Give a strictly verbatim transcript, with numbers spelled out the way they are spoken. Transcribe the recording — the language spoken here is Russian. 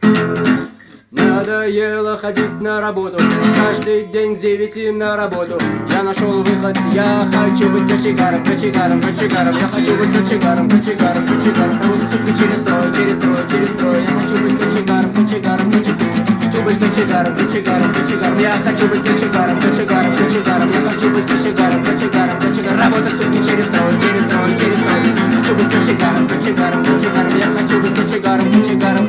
Надоело ходить на работу, каждый день к девяти на работу. Я нашел выход, я хочу быть кочегаром, кочегаром, кочегаром. Я хочу быть кочегаром, кочегаром, кочегаром. Провозу сутки через строй, через строй, через строй. Я хочу быть кочегаром, кочегаром, кочегаром. Хочу быть кочегаром, кочегаром, кочегаром. Я хочу быть кочегаром, кочегаром, кочегаром. Я хочу быть кочегаром, кочегаром, кочегаром. Работать сутки через строй, через строй, через строй. Хочу быть кочегаром, кочегаром, кочегаром. Я хочу быть кочегаром, кочегаром.